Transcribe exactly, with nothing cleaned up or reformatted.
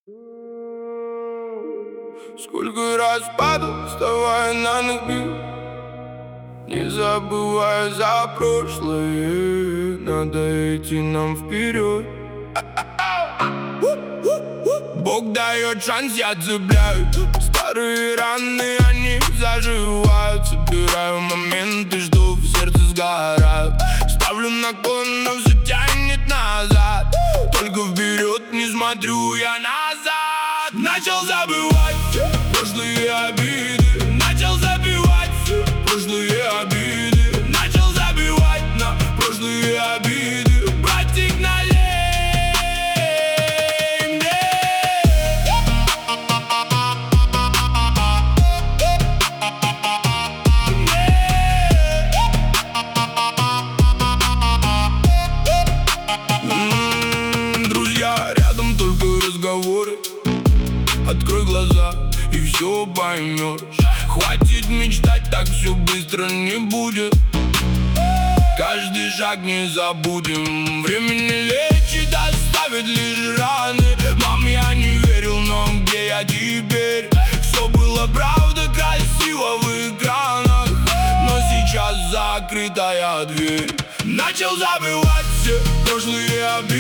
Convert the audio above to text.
Сколько раз падал, вставая на ноги, не забывая за прошлое. Надо идти нам вперед. Бог дает шанс, я цепляю. Старые раны, они заживают. Собираю моменты, жду, в сердце сгорают. Ставлю наклон, но все тянет назад. Только вперед не смотрю я назад. Начал забывать прошлые обиды. Начал забивать прошлые обиды. Начал забивать на прошлые обиды. Братик, налей мне. М-м, Друзья, рядом только разговоры. Открой глаза и все поймешь. Хватит мечтать, так все быстро не будет. Каждый шаг не забудем. Время не лечит, оставит лишь раны. Мам, я не верил, но где я теперь? Все было правда, красиво в экранах, но сейчас закрытая дверь. Начал забывать все прошлые обиды.